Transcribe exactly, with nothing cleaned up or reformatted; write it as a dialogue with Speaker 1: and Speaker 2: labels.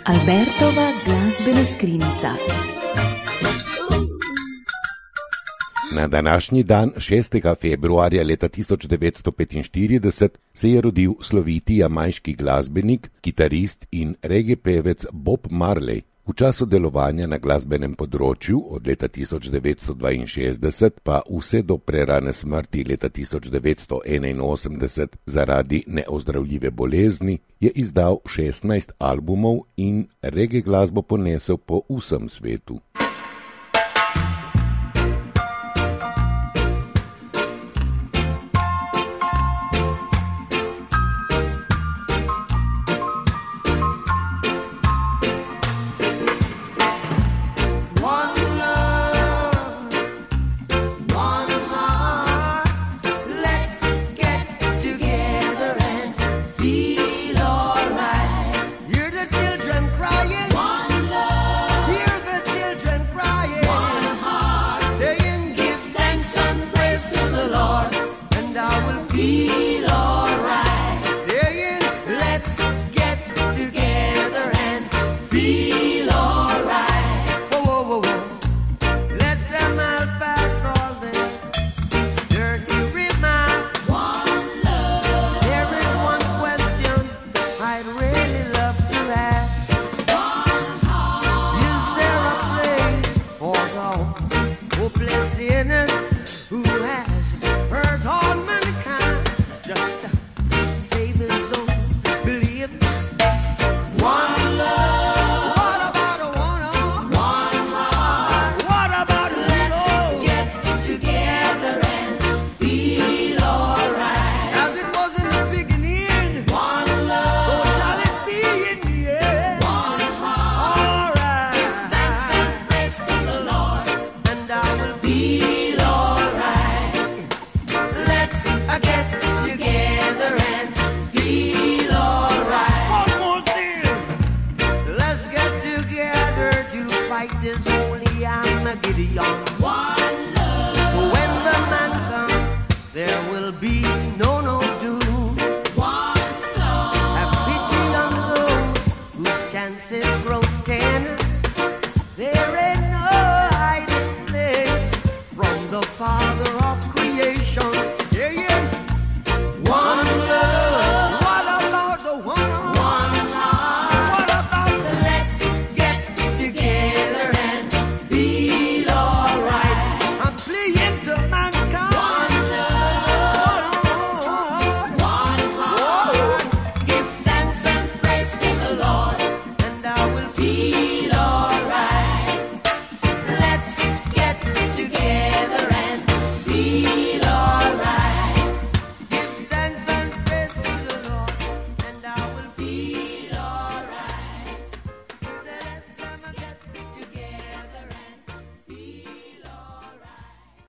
Speaker 1: Albertova glasbena skrinjica.
Speaker 2: Na današnji dan, šestega februarja leta tisoč devetsto petinštirideset, se je rodil sloviti jamajški glasbenik, kitarist in reggae pevec Bob Marley. V času delovanja na glasbenem področju od leta tisoč devetsto dvainšestdeset pa vse do prerane smrti leta tisoč devetsto enainosemdeset zaradi neozdravljive bolezni je izdal šestnajst albumov in reggae glasbo ponesel po vsem svetu.